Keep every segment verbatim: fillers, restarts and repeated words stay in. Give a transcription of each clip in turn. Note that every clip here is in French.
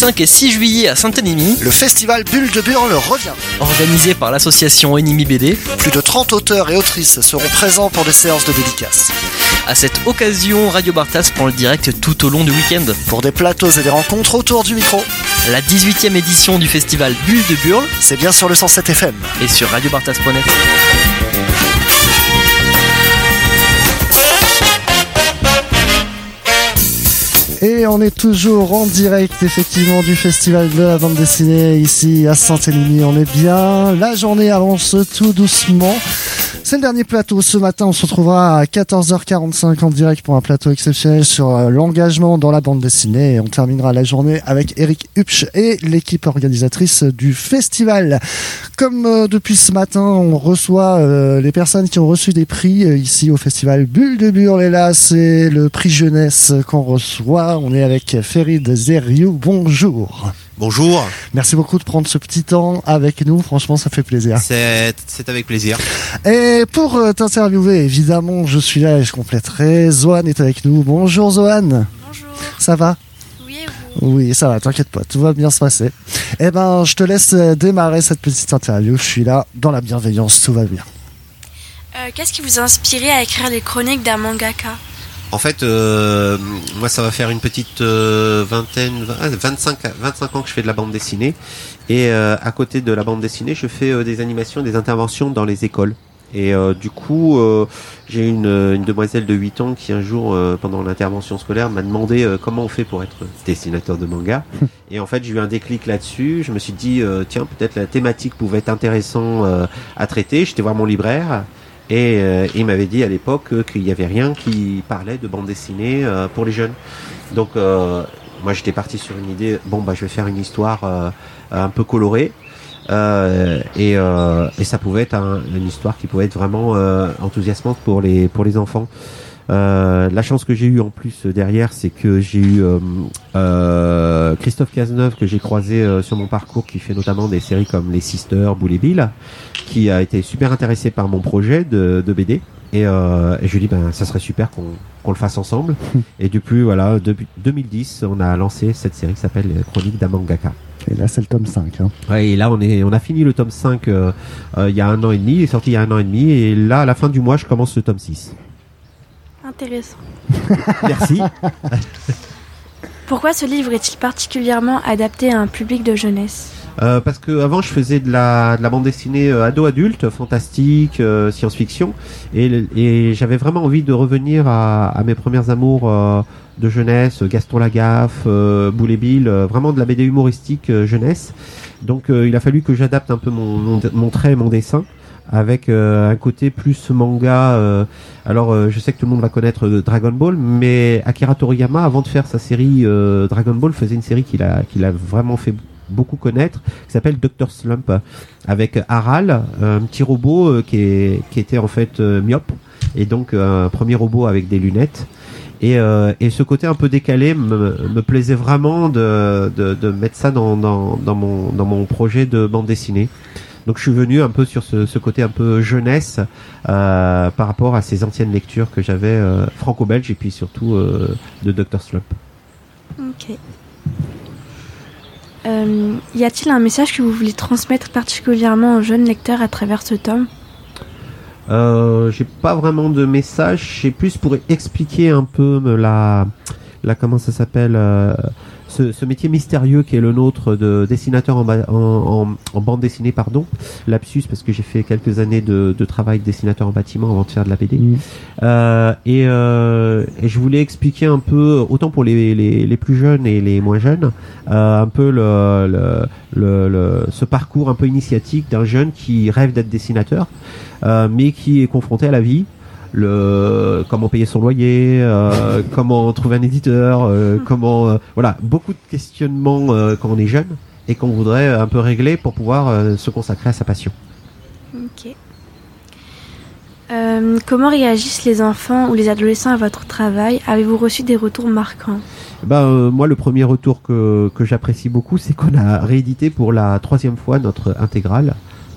cinq et six juillet à Saint-Énimie, le festival Bulle de Burle revient. Organisé par l'association Enimi B D. Plus de trente auteurs et autrices seront présents pour des séances de dédicaces. À cette occasion, Radio Bartas prend le direct tout au long du week-end. Pour des plateaux et des rencontres autour du micro. La dix-huitième édition du festival Bulle de Burle, c'est bien sur le cent sept F M. Et sur radio bartas point net. Et on est toujours en direct effectivement du festival de la bande dessinée ici à Saint-Énimie. On est bien, la journée avance tout doucement. C'est le dernier plateau. Ce matin, on se retrouvera à quatorze heures quarante-cinq en direct pour un plateau exceptionnel sur l'engagement dans la bande dessinée. Et on terminera la journée avec Eric Hupsch et l'équipe organisatrice du festival. Comme euh, depuis ce matin, on reçoit euh, les personnes qui ont reçu des prix euh, ici au festival Bulle de Burle. Et là, c'est le prix jeunesse qu'on reçoit. On est avec Ferid Zeriou. Bonjour. Bonjour. Merci beaucoup de prendre ce petit temps avec nous. Franchement, ça fait plaisir. C'est, c'est avec plaisir. Et pour t'interviewer, évidemment, je suis là et je compléterai. Zohan est avec nous. Bonjour Zohan. Bonjour. Ça va ? Oui, et vous ? Oui, ça va, t'inquiète pas, tout va bien se passer. Eh ben, je te laisse démarrer cette petite interview. Je suis là, dans la bienveillance, tout va bien. Euh, qu'est-ce qui vous a inspiré à écrire les chroniques d'un mangaka ? En fait, euh, moi, ça va faire une petite euh, vingtaine, vingt-cinq, vingt-cinq ans que je fais de la bande dessinée. Et euh, à côté de la bande dessinée, je fais euh, des animations, des interventions dans les écoles. Et euh, du coup, euh, j'ai une, une demoiselle de huit ans qui un jour, euh, pendant l'intervention scolaire, m'a demandé euh, comment on fait pour être dessinateur de manga. Et en fait, j'ai eu un déclic là-dessus. Je me suis dit, euh, tiens, peut-être la thématique pouvait être intéressante euh, à traiter. J'étais voir mon libraire. Et euh, il m'avait dit à l'époque euh, qu'il n'y avait rien qui parlait de bande dessinée euh, pour les jeunes. Donc euh, moi j'étais parti sur une idée, bon bah je vais faire une histoire euh, un peu colorée. Euh, et, euh, et ça pouvait être un, une histoire qui pouvait être vraiment euh, enthousiasmante pour les, pour les enfants. Euh, la chance que j'ai eue en plus derrière, c'est que j'ai eu euh, euh, Christophe Cazeneuve que j'ai croisé euh, sur mon parcours, qui fait notamment des séries comme Les Sisters, Boule et Bill, qui a été super intéressé par mon projet de, de B D. Et, euh, et je lui ai dit, ben, ça serait super qu'on, qu'on le fasse ensemble. Et depuis, voilà, depuis deux mille dix, on a lancé cette série qui s'appelle Chroniques d'un mangaka. Et là, c'est le tome cinq. Hein. Ouais, et là, on est, on a fini le tome cinq euh, euh, il y a un an et demi. Il est sorti il y a un an et demi. Et là, à la fin du mois, je commence le tome six. Intéressant. Merci. Pourquoi ce livre est-il particulièrement adapté à un public de jeunesse ? Euh, parce que avant je faisais de la, de la bande dessinée euh, ado-adulte, fantastique, euh, science-fiction, et, et j'avais vraiment envie de revenir à, à mes premières amours euh, de jeunesse, Gaston Lagaffe, euh, Boule et Bill, euh, vraiment de la B D humoristique euh, jeunesse. Donc euh, il a fallu que j'adapte un peu mon, mon, mon trait et mon dessin avec euh, un côté plus manga. Euh, alors euh, je sais que tout le monde va connaître euh, Dragon Ball, mais Akira Toriyama, avant de faire sa série euh, Dragon Ball, faisait une série qu'il a, qu'il a vraiment fait beaucoup connaître, qui s'appelle docteur Slump, avec Aral, un petit robot euh, qui, est, qui était en fait euh, myope, et donc euh, un premier robot avec des lunettes. Et, euh, et ce côté un peu décalé me, me plaisait vraiment de, de, de mettre ça dans, dans, dans, mon, dans mon projet de bande dessinée. Donc je suis venu un peu sur ce, ce côté un peu jeunesse euh, par rapport à ces anciennes lectures que j'avais euh, franco-belges et puis surtout euh, de docteur Slump. Ok. Euh, y a-t-il un message que vous voulez transmettre particulièrement aux jeunes lecteurs à travers ce tome ? euh, J'ai pas vraiment de message, c'est plus pour expliquer un peu la, la comment ça s'appelle, euh, ce, ce métier mystérieux qui est le nôtre de dessinateur en, ba- en, en, en bande dessinée, pardon, lapsus parce que j'ai fait quelques années de, de travail de dessinateur en bâtiment avant de faire de la B D. Mmh. Euh, et, euh, et je voulais expliquer un peu, autant pour les, les, les plus jeunes et les moins jeunes, euh, un peu le, le, le, le, ce parcours un peu initiatique d'un jeune qui rêve d'être dessinateur, euh, mais qui est confronté à la vie. Le comment payer son loyer, euh, comment trouver un éditeur, euh, comment euh, voilà, beaucoup de questionnements euh, quand on est jeune et qu'on voudrait un peu régler pour pouvoir euh, se consacrer à sa passion. Ok. Euh, comment réagissent les enfants ou les adolescents à votre travail ? Avez-vous reçu des retours marquants ? Ben euh, moi, le premier retour que que j'apprécie beaucoup, c'est qu'on a réédité pour la troisième fois notre intégrale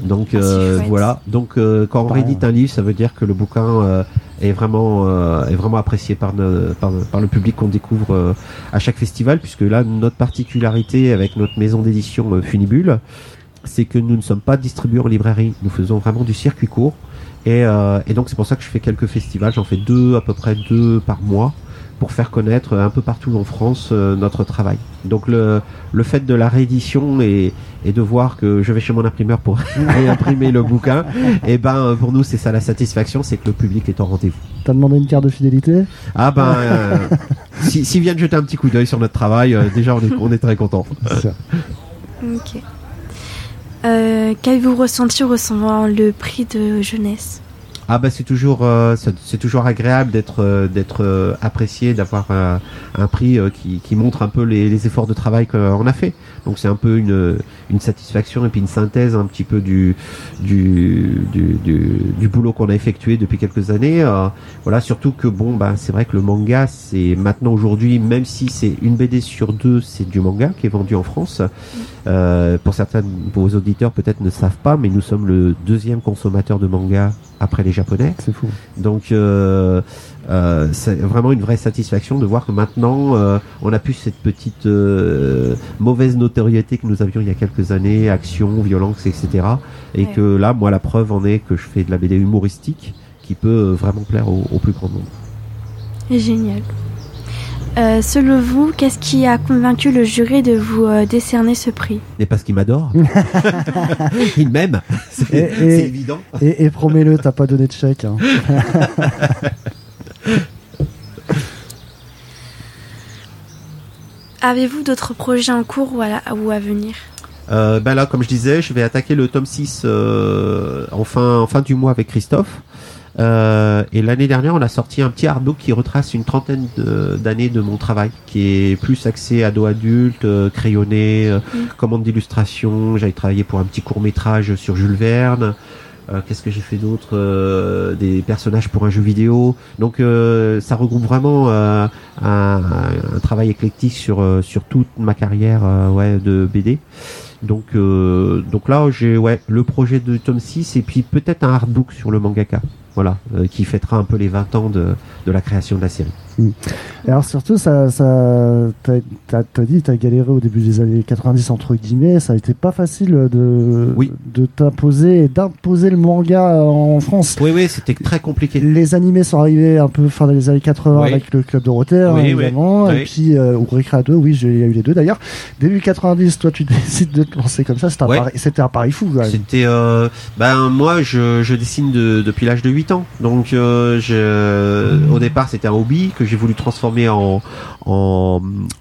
Donc Ah, c'est euh, chouette. voilà. Donc euh, quand on Pareil, réédite ouais. un livre, ça veut dire que le bouquin euh, est vraiment euh, est vraiment apprécié par, ne- par, par le public qu'on découvre euh, à chaque festival, puisque là notre particularité avec notre maison d'édition euh, Funibule, c'est que nous ne sommes pas distribués en librairie. Nous faisons vraiment du circuit court. Et, euh, et donc c'est pour ça que je fais quelques festivals. J'en fais deux, à peu près deux par mois, pour faire connaître un peu partout en France euh, notre travail. Donc le, le fait de la réédition et, et de voir que je vais chez mon imprimeur pour réimprimer le bouquin, et ben pour nous c'est ça la satisfaction, c'est que le public est au rendez-vous. T'as demandé une carte de fidélité? Ah ben euh, si- s'ils viennent jeter un petit coup d'œil sur notre travail, euh, déjà on est, on est très contents. C'est ça. Ok. Euh, Qu'avez-vous ressenti en recevant le prix de jeunesse? Ah bah c'est toujours euh, c'est c'est toujours agréable d'être euh, d'être euh, apprécié, d'avoir un, un prix euh, qui, qui montre un peu les, les efforts de travail qu'on a fait. Donc c'est un peu une une satisfaction et puis une synthèse un petit peu du du du, du, du boulot qu'on a effectué depuis quelques années. Euh, voilà, surtout que bon bah c'est vrai que le manga c'est maintenant aujourd'hui, même si c'est une B D sur deux, c'est du manga qui est vendu en France. Euh, pour certains de vos auditeurs peut-être ne savent pas, mais nous sommes le deuxième consommateur de manga après les Japonais. C'est fou. Donc euh, euh, c'est vraiment une vraie satisfaction de voir que maintenant euh, on a plus cette petite euh, mauvaise notoriété que nous avions il y a quelques années, action, violence, et cetera. Et Ouais. que là, moi, la preuve en est que je fais de la B D humoristique qui peut euh, vraiment plaire au, au plus grand nombre. Génial. Euh, selon vous, qu'est-ce qui a convaincu le jury de vous euh, décerner ce prix? Et parce qu'il m'adore, il m'aime, c'est Et- et- c'est évident. Et, et promets-le, t'as pas donné de chèque. Hein. Avez-vous d'autres projets en cours ou à, ou à venir? Euh, ben là, comme je disais, je vais attaquer le tome six euh, en, fin, en fin du mois avec Christophe. Euh, et l'année dernière, on a sorti un petit artbook qui retrace une trentaine de- d'années de mon travail, qui est plus axé ado adulte, euh, crayonné, euh, Mm. commande d'illustration. J'avais travaillé pour un petit court métrage sur Jules Verne. Euh, Qu'est-ce que j'ai fait d'autre? Euh, Des personnages pour un jeu vidéo. Donc euh, ça regroupe vraiment euh, un, un travail éclectique sur euh, sur toute ma carrière euh, ouais de B D. Donc euh, donc là j'ai ouais le projet de tome six et puis peut-être un artbook sur le mangaka. Voilà, euh, qui fêtera un peu les vingt ans de de la création de la série. Et alors surtout, ça, ça, t'as, t'as, t'as dit, t'as galéré au début des années quatre-vingt-dix entre guillemets. Ça a été pas facile de, Oui. de t'imposer et d'imposer le manga en France. Oui oui, c'était très compliqué. Les animés sont arrivés un peu fin des années quatre-vingts Oui. avec le Club Dorothée, Oui, oui, évidemment. oui. Et puis, euh, ou Récréa deux, oui, j'ai- il y a eu les deux d'ailleurs. Début quatre-vingt-dix, toi, tu décides de te lancer comme ça. C'était un, Ouais. pari, c'était un pari fou, quand même. C'était euh, ben moi je, je dessine de, depuis l'âge de huit ans. Donc euh, je, au départ c'était un hobby que j'ai voulu transformer en en,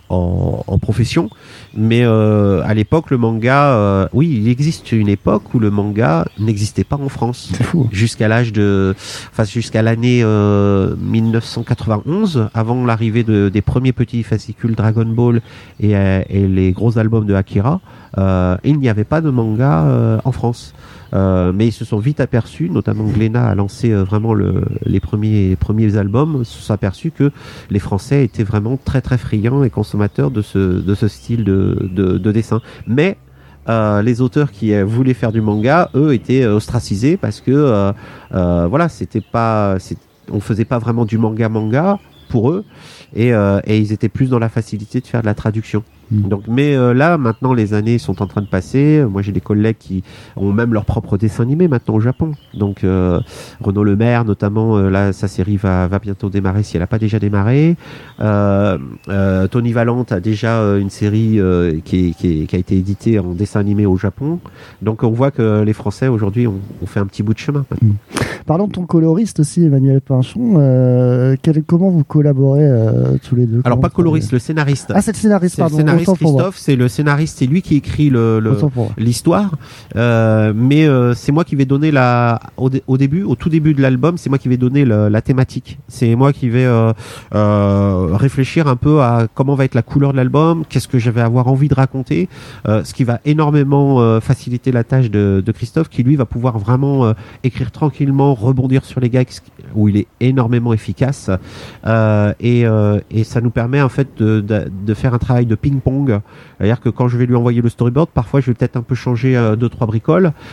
en, en profession. Mais euh, à l'époque le manga euh, oui, il existe une époque où le manga n'existait pas en France. C'est fou. Jusqu'à l'âge de enfin jusqu'à l'année euh, mille neuf cent quatre-vingt-onze, avant l'arrivée de, des premiers petits fascicules Dragon Ball et, euh, et les gros albums de Akira, euh, il n'y avait pas de manga euh, en France. Euh, mais ils se sont vite aperçus, notamment Glénat a lancé euh, vraiment le, les premiers les premiers albums, se sont aperçus que les Français étaient vraiment très très friands et consommateurs de ce de ce style de de, de dessin. Mais euh, les auteurs qui euh, voulaient faire du manga, eux, étaient euh, ostracisés parce que euh, euh, voilà, c'était pas, c'est, on faisait pas vraiment du manga manga pour eux, et, euh, et ils étaient plus dans la facilité de faire de la traduction. Mm. Donc, mais euh, là, maintenant, les années sont en train de passer. Moi, j'ai des collègues qui ont même leur propre dessin animé maintenant au Japon. Donc, euh, Renaud Lemaire, notamment, euh, là, sa série va, va bientôt démarrer si elle n'a pas déjà démarré. Euh, euh, Tony Valente a déjà euh, une série euh, qui, est, qui, est, qui a été éditée en dessin animé au Japon. Donc, on voit que les Français aujourd'hui ont, ont fait un petit bout de chemin. Maintenant. Parlons de ton coloriste aussi, Emmanuel Pinchon. Euh, quel, comment vous collaborez euh, tous les deux? Alors, Comment pas vous coloriste, travaillez? le scénariste. Ah, c'est le scénariste, C'est le pardon. scénariste Autant pour moi. Christophe, c'est le scénariste, c'est lui qui écrit le, le- Autant pour moi. l'histoire. Euh, mais euh, c'est moi qui vais donner la au, dé- au début, au tout début de l'album, c'est moi qui vais donner le- la thématique. C'est moi qui vais euh, euh, réfléchir un peu à comment va être la couleur de l'album, qu'est-ce que je vais avoir envie de raconter, euh, ce qui va énormément euh, faciliter la tâche de, de Christophe, qui lui va pouvoir vraiment euh, écrire tranquillement, rebondir sur les gags où il est énormément efficace, euh, et, euh, et ça nous permet en fait de, de, de faire un travail de ping-pong. C'est-à-dire que quand je vais lui envoyer le storyboard, parfois je vais peut-être un peu changer euh, deux trois bricoles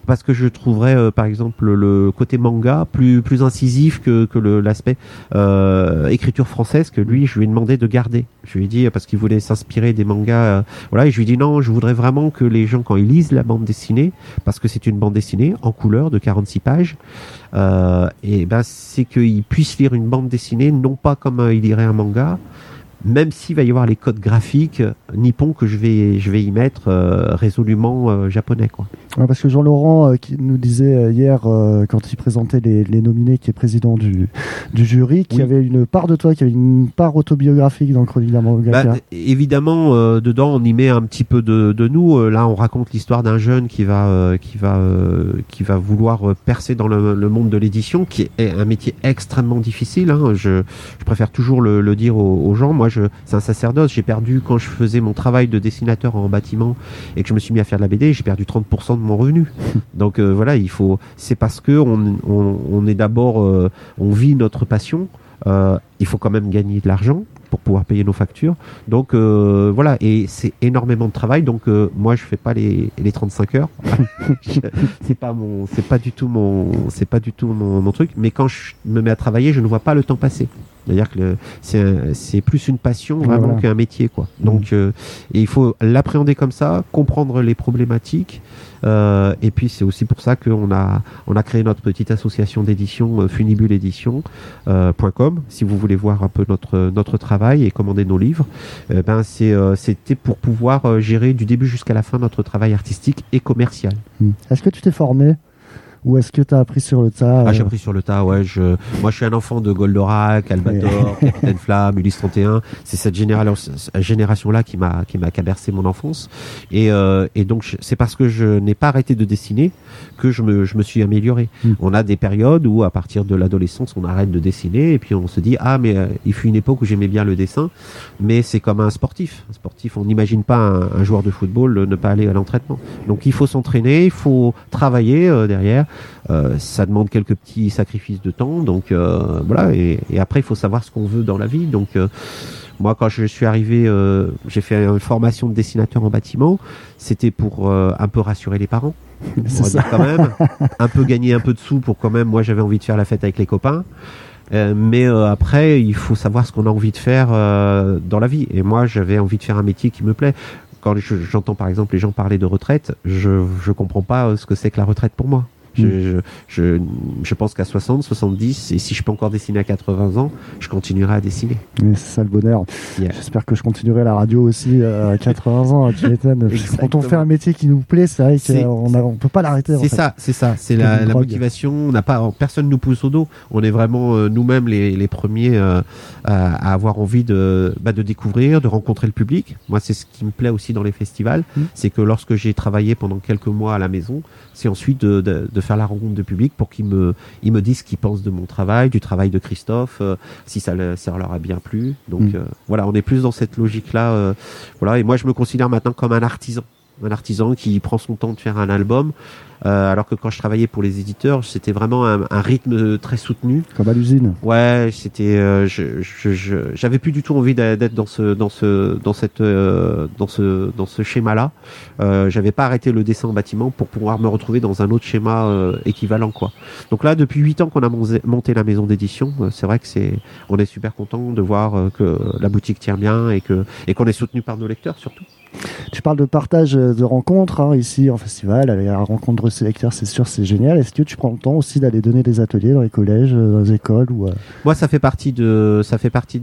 parce que je trouverais euh, par exemple le côté manga plus plus incisif que que le, l'aspect euh, écriture française que lui je lui ai demandé de garder. Je lui ai dit parce qu'il voulait s'inspirer des mangas euh, voilà et je lui ai dit non, je voudrais vraiment que les gens quand ils lisent la bande dessinée, parce que c'est une bande dessinée en couleur de quarante-six pages, euh, et ben c'est qu'ils puissent lire une bande dessinée non pas comme euh, ils liraient un manga, même s'il va y avoir les codes graphiques euh, nippons que je vais je vais y mettre euh, résolument euh, japonais quoi. Ouais, parce que Jean-Laurent euh, qui nous disait euh, hier euh, quand il présentait les, les nominés, qui est président du, du jury, qu'il y avait une part de toi, qui avait une part autobiographique dans le Chronique d'un mangaka. Bah, évidemment, euh, dedans on y met un petit peu de, de nous. Euh, là, on raconte l'histoire d'un jeune qui va euh, qui va euh, qui va vouloir euh, percer dans le, le monde de l'édition, qui est un métier extrêmement difficile. Hein. Je, je préfère toujours le, le dire aux, aux gens. Moi, je, c'est un sacerdoce. J'ai perdu quand je faisais mon travail de dessinateur en bâtiment et que je me suis mis à faire de la B D. J'ai perdu trente pour cent de mon revenu. Donc euh, voilà, il faut. C'est parce que on, on, on est d'abord, euh, on vit notre passion. Euh, il faut quand même gagner de l'argent pour pouvoir payer nos factures. Donc euh, voilà, et c'est énormément de travail. Donc euh, moi, je fais pas les, les trente-cinq heures. c'est pas mon, c'est pas du tout mon, c'est pas du tout mon, mon truc. Mais quand je me mets à travailler, je ne vois pas le temps passer. C'est-à-dire que le, c'est, c'est plus une passion vraiment voilà. qu'un métier, quoi. Donc, euh, et il faut l'appréhender comme ça, comprendre les problématiques. Euh, et puis c'est aussi pour ça qu'on a on a créé notre petite association d'édition euh, funibule édition point com. Si vous voulez voir un peu notre notre travail et commander nos livres, euh, ben c'est euh, c'était pour pouvoir euh, gérer du début jusqu'à la fin notre travail artistique et commercial. Mmh. Est-ce que tu t'es formé? Ou est-ce que tu as appris sur le tas? Ah, j'ai appris sur le tas, ouais. Je, moi, je suis un enfant de Goldorak, Albator, Capitaine Flamme, Ulysse trente et un. C'est cette génération, génération-là qui m'a, qui m'a bercé mon enfance. Et, euh, et donc, je, c'est parce que je n'ai pas arrêté de dessiner que je me, je me suis amélioré. Mm. On a des périodes où, à partir de l'adolescence, on arrête de dessiner et puis on se dit, ah, mais euh, il fut une époque où j'aimais bien le dessin. Mais c'est comme un sportif. Un sportif, on n'imagine pas un, un joueur de football ne pas aller à l'entraînement. Donc, il faut s'entraîner, il faut travailler euh, derrière. Euh, ça demande quelques petits sacrifices de temps, donc euh, voilà. Et, et après, il faut savoir ce qu'on veut dans la vie. Donc, euh, moi, quand je suis arrivé, euh, j'ai fait une formation de dessinateur en bâtiment. C'était pour euh, un peu rassurer les parents, on va dire quand même, un peu gagner un peu de sous pour quand même. Moi, j'avais envie de faire la fête avec les copains. Euh, mais euh, après, il faut savoir ce qu'on a envie de faire euh, dans la vie. Et moi, j'avais envie de faire un métier qui me plaît. Quand je, j'entends par exemple les gens parler de retraite, je je comprends pas ce que c'est que la retraite pour moi. Je, je, je, je pense qu'à soixante, soixante-dix, et si je peux encore dessiner à quatre-vingts ans, je continuerai à dessiner. Oui, c'est ça le bonheur. Yeah. J'espère que je continuerai la radio aussi à quatre-vingts ans. Tu m'étonnes. Quand on fait un métier qui nous plaît, c'est vrai qu'on ne peut pas l'arrêter. C'est ça, c'est ça. C'est la, la motivation. On n'a pas, personne nous pousse au dos. On est vraiment euh, nous-mêmes les, les premiers euh, à, à avoir envie de, bah, de découvrir, de rencontrer le public. Moi, c'est ce qui me plaît aussi dans les festivals. Mmh. C'est que lorsque j'ai travaillé pendant quelques mois à la maison, c'est ensuite de, de, de faire la rencontre de public pour qu'ils me, ils me disent ce qu'ils pensent de mon travail, du travail de Christophe, euh, si ça, le, ça leur a bien plu. Donc mmh. euh, voilà, on est plus dans cette logique-là. Euh, voilà, et moi je me considère maintenant comme un artisan, un artisan qui prend son temps de faire un album. Euh, alors que quand je travaillais pour les éditeurs, c'était vraiment un, un rythme très soutenu. Comme à l'usine. Ouais, c'était, euh, je, je, je, j'avais plus du tout envie d'être dans ce, dans ce, dans cette, euh, dans ce, dans ce schéma-là. Euh, j'avais pas arrêté le dessin en bâtiment pour pouvoir me retrouver dans un autre schéma euh, équivalent, quoi. Donc là, depuis huit ans qu'on a monté la maison d'édition, euh, c'est vrai que c'est, on est super content de voir euh, que la boutique tient bien et que, et qu'on est soutenu par nos lecteurs surtout. Tu parles de partage de rencontres hein, ici en festival, aller à la rencontre de ces lecteurs, c'est sûr, c'est génial. Est-ce que tu prends le temps aussi d'aller donner des ateliers dans les collèges, dans les écoles ou euh... Moi, ça fait partie de, ça fait partie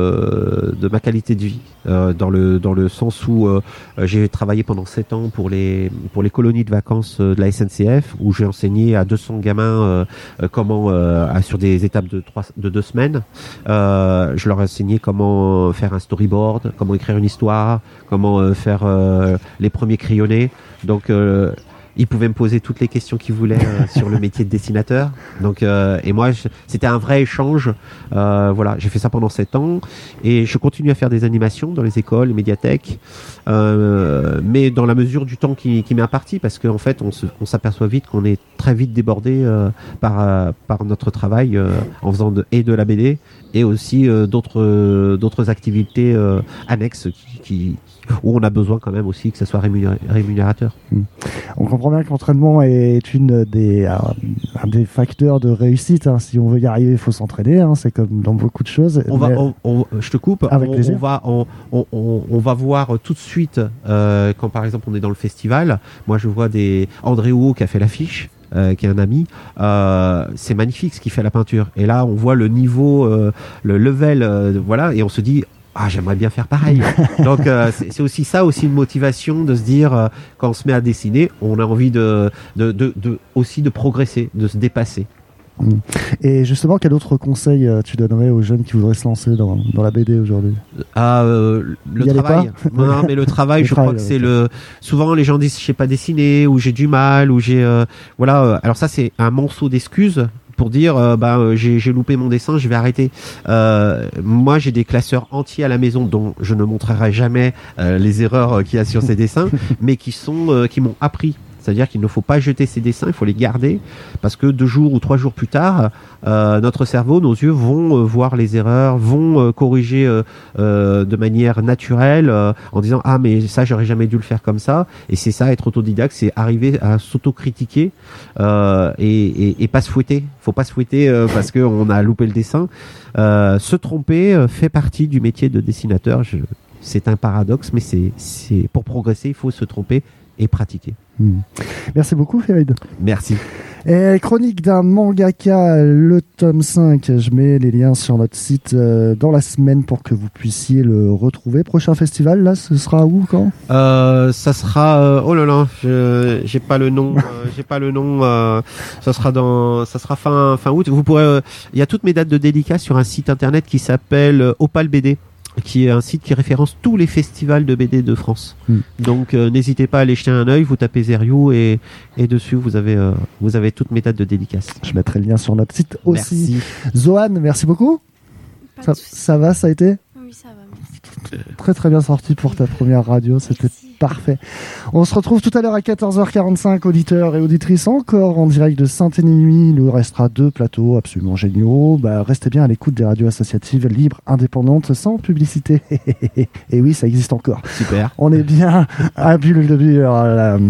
de, de ma qualité de vie, euh, dans le dans le sens où euh, j'ai travaillé pendant sept ans pour les pour les colonies de vacances de la S N C F, où j'ai enseigné à deux cents gamins euh, comment euh, sur des étapes de trois de deux semaines. Euh, je leur ai enseigné comment faire un storyboard, comment écrire une histoire, comment euh, faire euh, les premiers crayonnés. Donc euh, ils pouvaient me poser toutes les questions qu'ils voulaient euh, sur le métier de dessinateur. Donc euh, et moi je, c'était un vrai échange. Euh, voilà, j'ai fait ça pendant sept ans et je continue à faire des animations dans les écoles, les médiathèques, euh, mais dans la mesure du temps qui, qui m'est imparti, parce qu'en fait on, se, on s'aperçoit vite qu'on est très vite débordé euh, par euh, par notre travail euh, en faisant de, et de la B D et aussi euh, d'autres euh, d'autres activités euh, annexes qui, qui où on a besoin quand même aussi que ça soit rémunérateur. Mmh. On comprend comprends bien que l'entraînement est une des, un, un des facteurs de réussite. Hein. Si on veut y arriver, il faut s'entraîner. Hein. C'est comme dans beaucoup de choses. On va, on, on, je te coupe. Avec on, plaisir. on va, on, on, on va voir tout de suite euh, quand par exemple on est dans le festival. Moi, je vois des André Houot qui a fait l'affiche. Euh, qui est un ami, euh, c'est magnifique ce qu'il fait à la peinture. Et là, on voit le niveau, euh, le level, euh, voilà, et on se dit, ah, j'aimerais bien faire pareil. Donc, euh, c'est, c'est aussi ça, aussi une motivation de se dire, euh, quand on se met à dessiner, on a envie de, de, de, de aussi de progresser, de se dépasser. Et justement, quel autre conseil euh, tu donnerais aux jeunes qui voudraient se lancer dans, dans la B D aujourd'hui ? Ah, euh, le y travail. Non, non, mais le travail, le je travail, crois que ouais, c'est le. Souvent, les gens disent, je sais pas dessiner, ou j'ai du mal, ou j'ai. Euh, voilà. Euh, alors ça, c'est un monceau d'excuses pour dire, euh, bah, euh, j'ai, j'ai loupé mon dessin, je vais arrêter. Euh, moi, j'ai des classeurs entiers à la maison dont je ne montrerai jamais euh, les erreurs qu'il y a sur ces dessins, mais qui sont, euh, qui m'ont appris. C'est-à-dire qu'il ne faut pas jeter ces dessins, il faut les garder, parce que deux jours ou trois jours plus tard, euh, notre cerveau, nos yeux vont euh, voir les erreurs, vont euh, corriger euh, euh, de manière naturelle, euh, en disant « Ah, mais ça, j'aurais jamais dû le faire comme ça ». Et c'est ça, être autodidacte, c'est arriver à s'autocritiquer euh, et, et, et pas se fouetter. Faut pas se fouetter euh, parce qu'on a loupé le dessin. Euh, se tromper euh, fait partie du métier de dessinateur. Je, c'est un paradoxe, mais c'est, c'est pour progresser, il faut se tromper et pratiquer. Mmh. Merci beaucoup, Farid. Merci. Et chronique d'un mangaka, le tome cinq. Je mets les liens sur notre site euh, dans la semaine pour que vous puissiez le retrouver. Prochain festival, là, ce sera où, quand ? euh, Ça sera... Euh, oh là là, je, j'ai pas le nom. euh, j'ai pas le nom. Euh, ça sera dans... Ça sera fin, fin août. Vous pourrez... Il euh, y a toutes mes dates de dédicace sur un site internet qui s'appelle euh, Opal B D, qui est un site qui référence tous les festivals de B D de France. Mm. Donc euh, n'hésitez pas à aller jeter un œil, vous tapez Zeriou et, et dessus vous avez, euh, vous avez toutes mes dates de dédicace. Je mettrai le lien sur notre site aussi. Merci. Zohan, merci beaucoup. Ça, ça va, ça a été ? Oui, ça va, merci. Très très bien sorti pour ta première radio, c'était Merci. Parfait. On se retrouve tout à l'heure à quatorze heures quarante-cinq, auditeurs et auditrices, encore en direct de Saint-Émilion. Il nous restera deux plateaux absolument géniaux. Bah, restez bien à l'écoute des radios associatives libres, indépendantes, sans publicité. Et oui, ça existe encore. Super. On est bien à Bulle de Bure.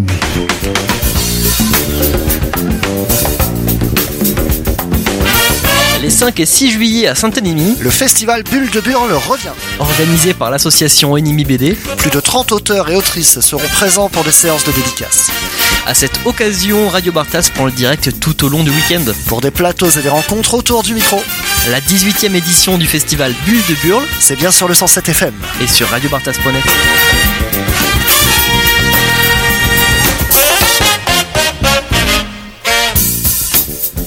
Les cinq et six juillet à Saint-Émilion, Le festival Bulle de Burle revient. organisé par l'association Enemy B D. Plus de trente auteurs et autrices seront présents pour des séances de dédicaces. À cette occasion, Radio Bartas prend le direct tout au long du week-end. Pour des plateaux et des rencontres autour du micro. La dix-huitième édition du festival Bulle de Burle C'est bien sur le cent sept F M. et sur radio bartas point net.